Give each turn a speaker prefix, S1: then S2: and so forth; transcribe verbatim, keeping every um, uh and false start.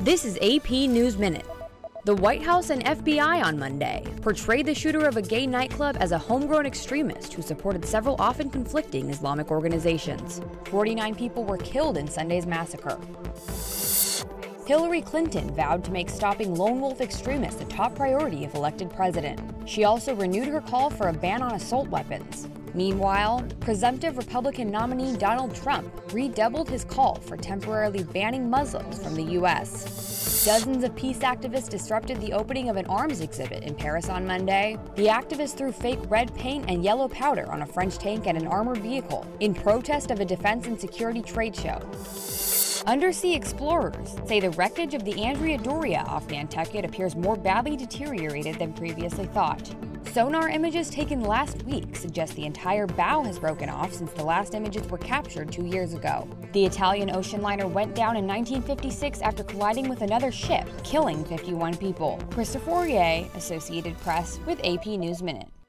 S1: This is A P News Minute. The White House and F B I on Monday portrayed the shooter of a gay nightclub as a homegrown extremist who supported several often conflicting Islamic organizations. forty-nine people were killed in Sunday's massacre. Hillary Clinton vowed to make stopping lone wolf extremists a top priority if elected president. She also renewed her call for a ban on assault weapons. Meanwhile, presumptive Republican nominee Donald Trump redoubled his call for temporarily banning Muslims from the U S. Dozens of peace activists disrupted the opening of an arms exhibit in Paris on Monday. The activists threw fake red paint and yellow powder on a French tank and an armored vehicle in protest of a defense and security trade show. Undersea explorers say the wreckage of the Andrea Doria off Nantucket appears more badly deteriorated than previously thought. Sonar images taken last week suggest the entire bow has broken off since the last images were captured two years ago. The Italian ocean liner went down in nineteen fifty-six after colliding with another ship, killing fifty-one people. Christopher Aurier, Associated Press, with A P News Minute.